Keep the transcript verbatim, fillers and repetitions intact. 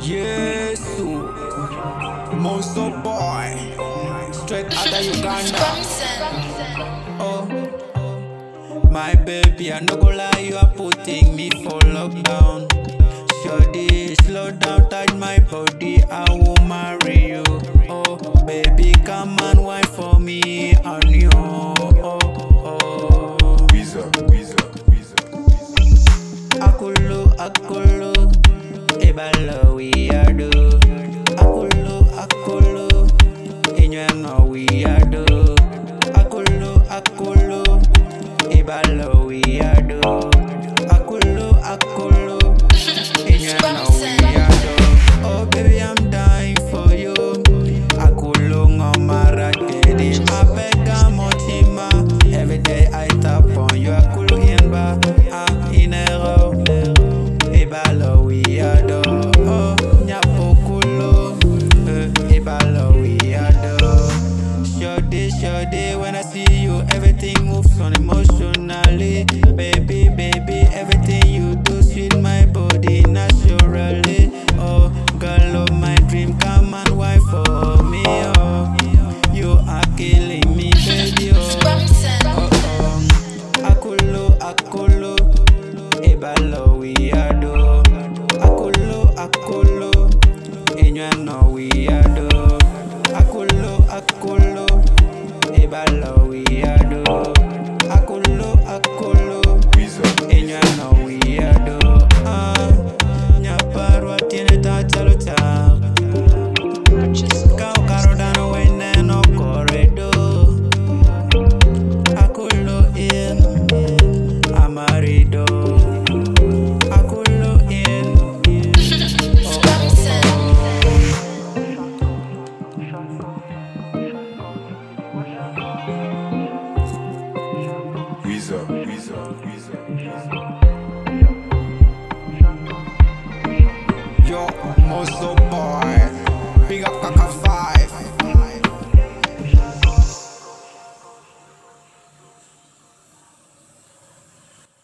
Yes, Monster Boy, straight out of Uganda. Oh, my baby, I no go lie, you are putting me for lockdown. Shorty, slow down, touch my body, I will marry you.